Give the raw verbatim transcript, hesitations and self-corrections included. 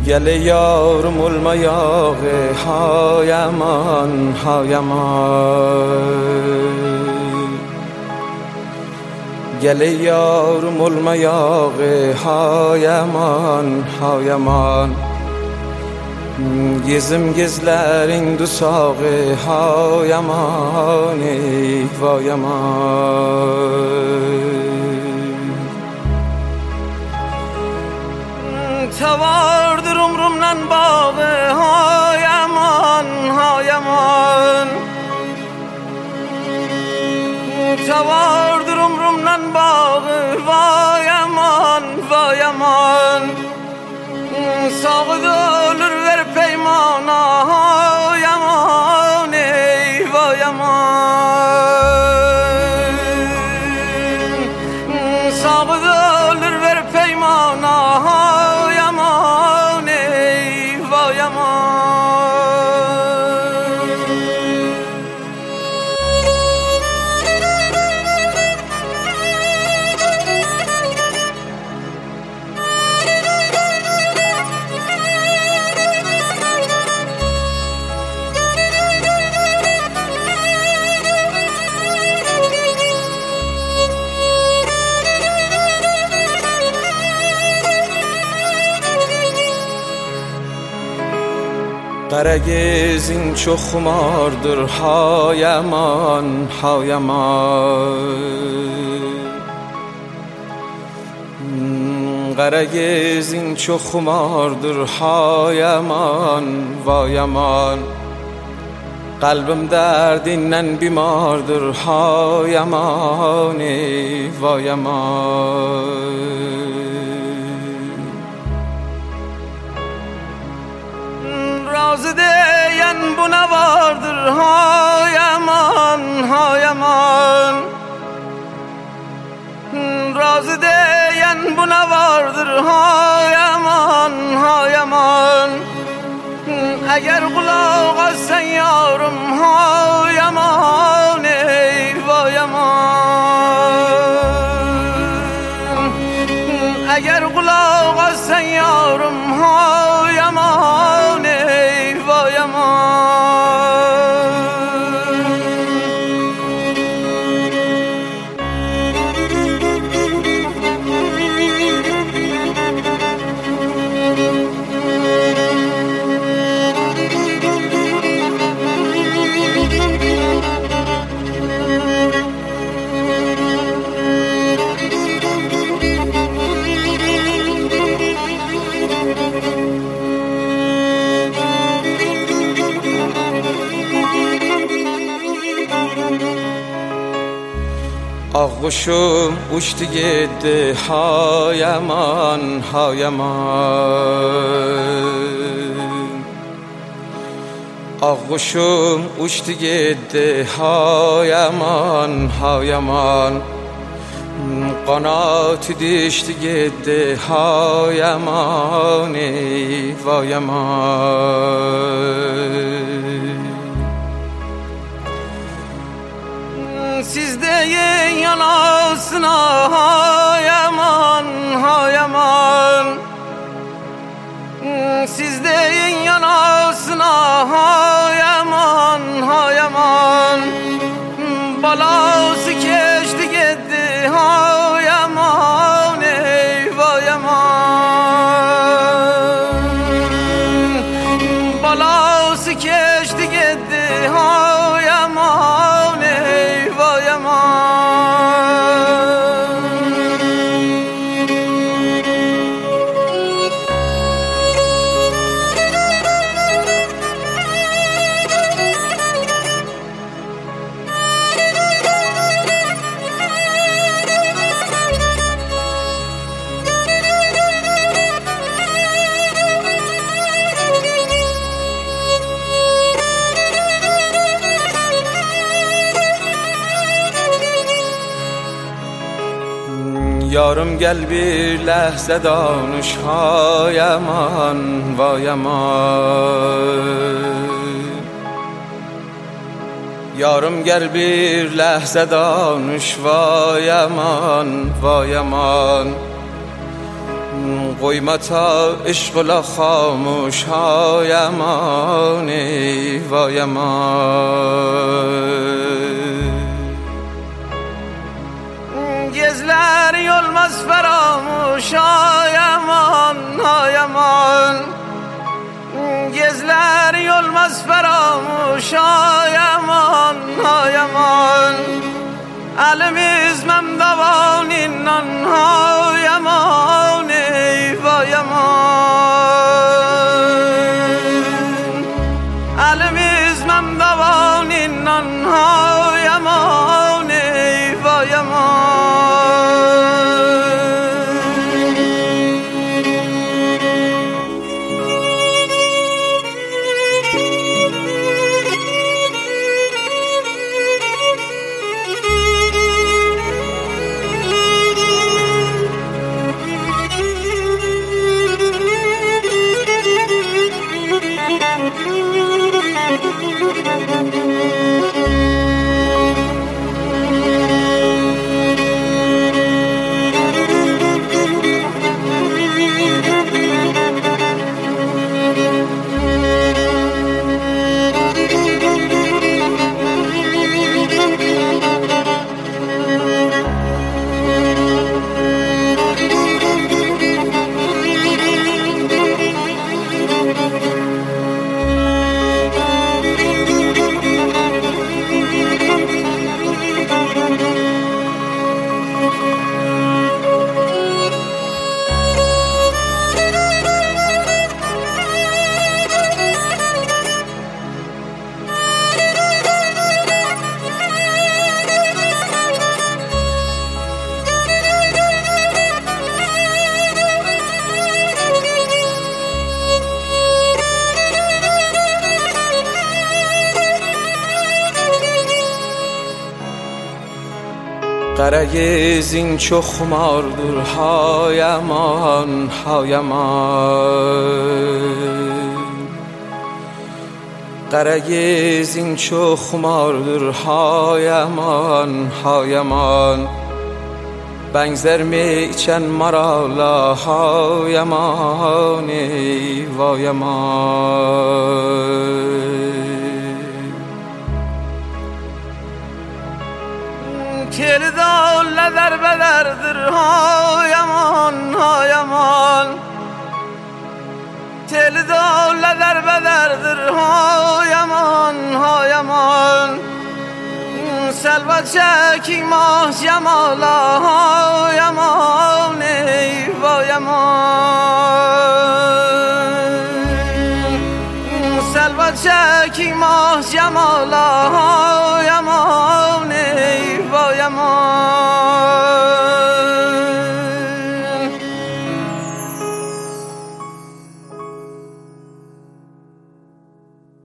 گل یارم المایاغه هایمان هایمان گل یارم المایاغه هایمان havayaman Gezim gezlerin dusağı havayaman ey vayaman Tavardır umrumdan bağı havayaman havayaman Tavardır umrumdan bağı vayaman vayaman Sağda ölür ver peymana yaman ey vayaman Sağda ölür ver peymana yaman ey vayaman Qaragezin çox xumardır hayaman havayaman Qaragezin çox xumardır hayaman vayaman Qalbim dərdindən bimardır hayaman ey vayaman Razı diyen buna vardır hayaman hayaman Razı diyen buna vardır hayaman hayaman Eğer kulak alsan yarım hayaman ey vayaman Eğer kulak alsan yarım hayaman ey vayaman Ağuşum uçtu gitti hayaman hayaman Ağuşum uçtu gitti hayaman hayaman Qanatı düştü gitti hayaman ey vayaman Siz deyin yanasına hayaman hayaman Siz deyin yanasına hayaman hayaman Balası keçti gitti hayaman ey vayaman Balası keçti gitti hayaman ey vayaman Yarım gel bir ləhzə danış hayaman vayaman Yarım gel bir ləhzə danış vayaman vayaman قیمتا عشق لا خاموش های امانی وای امان گزler yolmaz فراموش های امان های امان گزler yolmaz فراموش های امان های امان علمیز من دوانین نان های امانی وای امان علمیز من دوانین نان های امانی وای امان قره‌ز این چو خماردور های امان های امان قره‌ز این چو خماردور های امان های امان بنگذر میچن مرا های امانی وای امان کل داله در بدردر های امان های امان تل داله در بدردر های امان های امان سلوت شکی ماه جمالا های امان وای امان سلوت شکی ماه جمالا